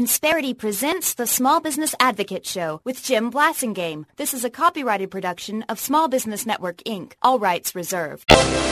Insperity presents the Small Business Advocate Show with Jim Blasingame. This is a copyrighted production of Small Business Network, Inc. All rights reserved.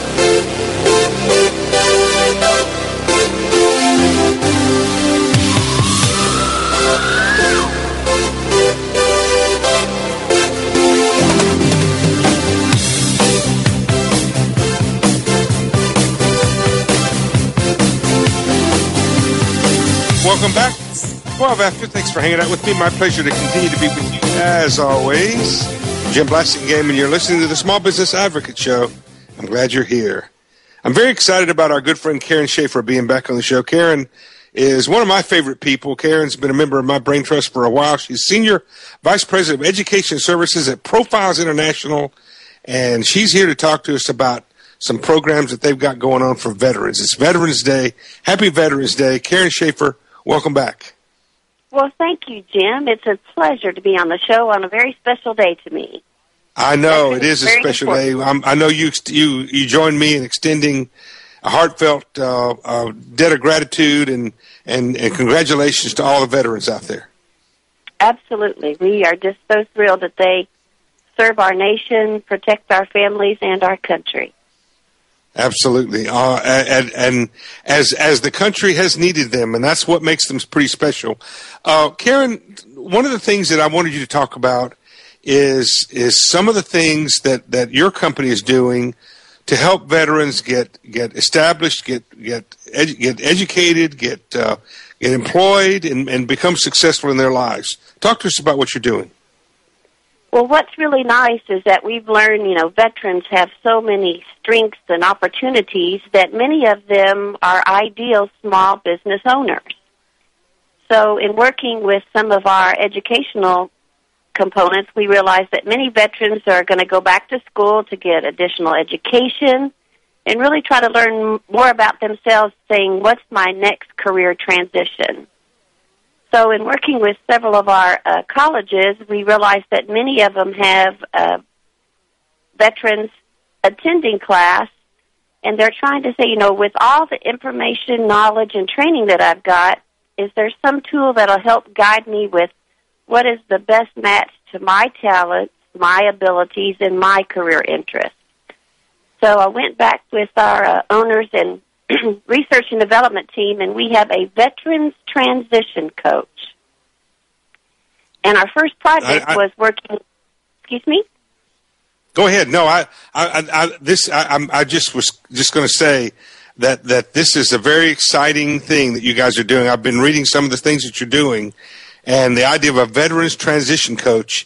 Welcome back. 12 after. Thanks for hanging out with me. My pleasure to continue to be with you as always. Jim Blasingame, and you're listening to the Small Business Advocate Show. I'm glad you're here. I'm very excited about our good friend Karen Schaefer being back on the show. Karen is one of my favorite people. Karen's been a member of my brain trust for a while. She's Senior Vice President of Education Services at Profiles International, and she's here to talk to us about some programs that they've got going on for veterans. It's Veterans Day. Happy Veterans Day. Karen Schaefer, welcome back. Well, thank you, Jim. It's a pleasure to be on the show on a very special day to me. I know it is a special day. I know you joined me in extending a heartfelt debt of gratitude and congratulations to all the veterans out there. Absolutely. We are just so thrilled that they serve our nation, protect our families, and our country. Absolutely, and as the country has needed them, and that's what makes them pretty special. Karen, one of the things that I wanted you to talk about is some of the things that your company is doing to help veterans get established, get educated, get employed, and become successful in their lives. Talk to us about what you're doing. Well, what's really nice is that we've learned, veterans have so many strengths and opportunities that many of them are ideal small business owners. So in working with some of our educational components, we realize that many veterans are going to go back to school to get additional education and really try to learn more about themselves, saying, what's my next career transition? So in working with several of our colleges, we realized that many of them have veterans attending class, and they're trying to say, with all the information, knowledge, and training that I've got, is there some tool that will help guide me with what is the best match to my talents, my abilities, and my career interests? So I went back with our owners and research and development team, and we have a veterans transition coach. And our first project was working. Excuse me. Go ahead. No, I just was going to say that this is a very exciting thing that you guys are doing. I've been reading some of the things that you're doing, and the idea of a veterans transition coach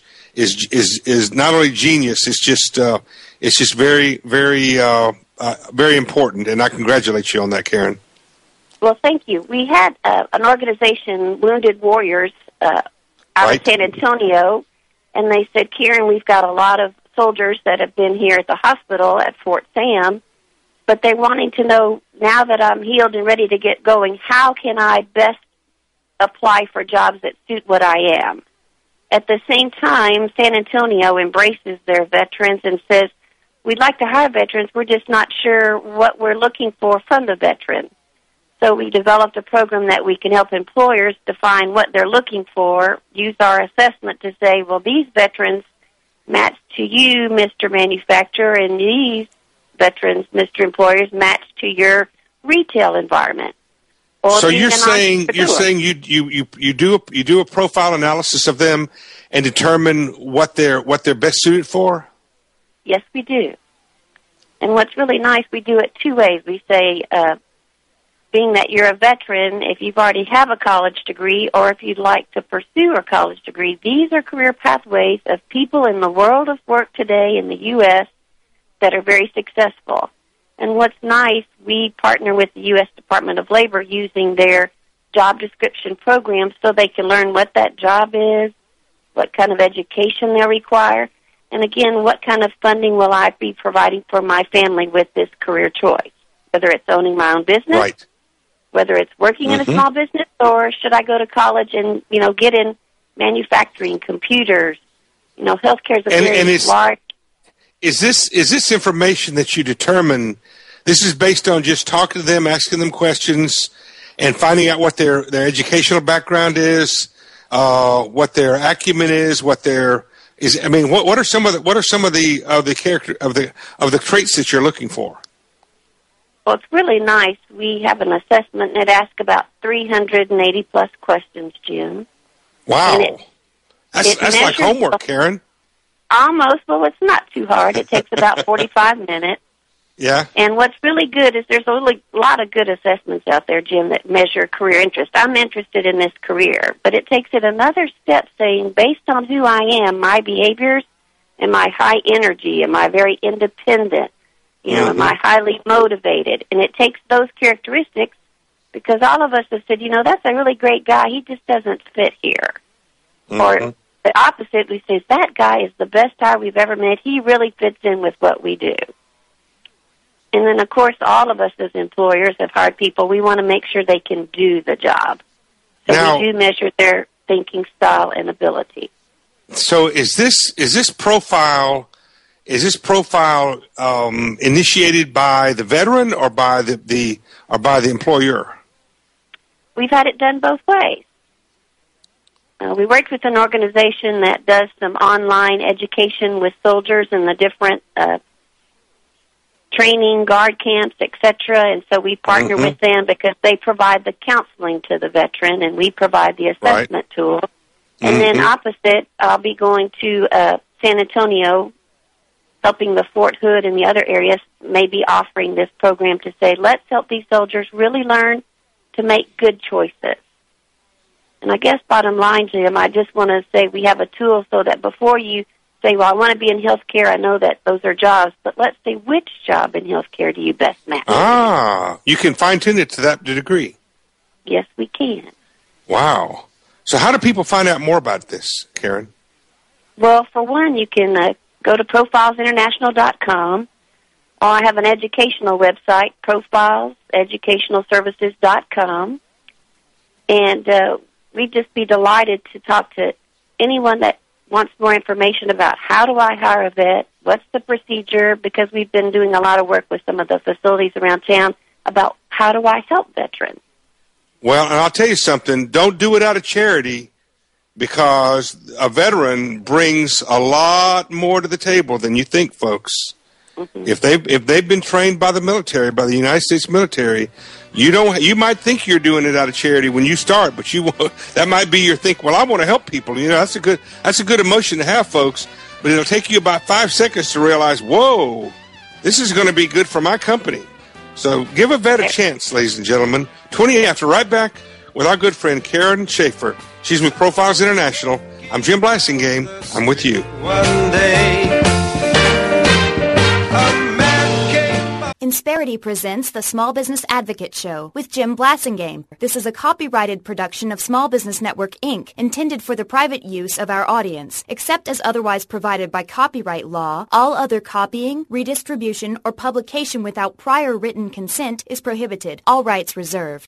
is not only genius. It's just very, very very important, and I congratulate you on that, Karen. Well, thank you. We had an organization, Wounded Warriors, out of San Antonio, and they said, Karen, we've got a lot of soldiers that have been here at the hospital at Fort Sam, but they're wanting to know, now that I'm healed and ready to get going, how can I best apply for jobs that suit what I am? At the same time, San Antonio embraces their veterans and says, we'd like to hire veterans, we're just not sure what we're looking for from the veteran. So we developed a program that we can help employers define what they're looking for, use our assessment to say, well, these veterans match to you, Mr. Manufacturer, and these veterans, Mr. Employers, match to your retail environment. Or so you're saying you do a profile analysis of them and determine what they're best suited for? Yes, we do. And what's really nice, we do it two ways. We say, being that you're a veteran, if you've already have a college degree or if you'd like to pursue a college degree, these are career pathways of people in the world of work today in the U.S. that are very successful. And what's nice, we partner with the U.S. Department of Labor using their job description program so they can learn what that job is, what kind of education they require, and again, what kind of funding will I be providing for my family with this career choice, whether it's owning my own business, whether it's working in a small business, or should I go to college and, get in manufacturing, computers, healthcare is a very large. Is this information that you determine, this is based on just talking to them, asking them questions, and finding out what their educational background is, what their acumen is, what their is. I mean, what are some of the character of the traits that you're looking for? Well, it's really nice. We have an assessment that asks about 380 plus questions, Jim. Wow, that's like homework, Karen. Almost. Well, it's not too hard. It takes about 45 minutes. Yeah. And what's really good is there's a lot of good assessments out there, Jim, that measure career interest. I'm interested in this career, but it takes it another step saying, based on who I am, my behaviors, and my high energy, am I very independent? Am I highly motivated? And it takes those characteristics, because all of us have said, that's a really great guy. He just doesn't fit here. Or the opposite, we say, that guy is the best hire we've ever met. He really fits in with what we do. And then, of course, all of us as employers have hired people. We want to make sure they can do the job. So now, we do measure their thinking style and ability. So is this profile initiated by the veteran or by the employer? We've had it done both ways. We worked with an organization that does some online education with soldiers in the different training, guard camps, etc. And so we partner with them because they provide the counseling to the veteran, and we provide the assessment tool. And then opposite, I'll be going to San Antonio, helping the Fort Hood and the other areas, maybe offering this program to say, let's help these soldiers really learn to make good choices. And I guess bottom line, Jim, I just want to say we have a tool so that before you say, well, I want to be in healthcare, I know that those are jobs, but let's say, which job in healthcare do you best match? You can fine-tune it to that degree. Yes, we can. Wow. So how do people find out more about this, Karen? Well, for one, you can go to profilesinternational.com, or I have an educational website, profileseducationalservices.com, and we'd just be delighted to talk to anyone that wants more information about how do I hire a vet, what's the procedure, because we've been doing a lot of work with some of the facilities around town about how do I help veterans. Well, and I'll tell you something, don't do it out of charity, because a veteran brings a lot more to the table than you think, folks. If they've been trained by the military, by the United States military, you might think you're doing it out of charity when you start, but that might be your think. Well, I want to help people. That's a good emotion to have, folks. But it'll take you about 5 seconds to realize, whoa, this is going to be good for my company. So give a vet a chance, ladies and gentlemen. 20 after, right back with our good friend Karen Schaefer. She's with Profiles International. I'm Jim Blassingame. I'm with you. One day. Insperity presents the Small Business Advocate Show with Jim Blassingame. This is a copyrighted production of Small Business Network, Inc., intended for the private use of our audience. Except as otherwise provided by copyright law, all other copying, redistribution, or publication without prior written consent is prohibited. All rights reserved.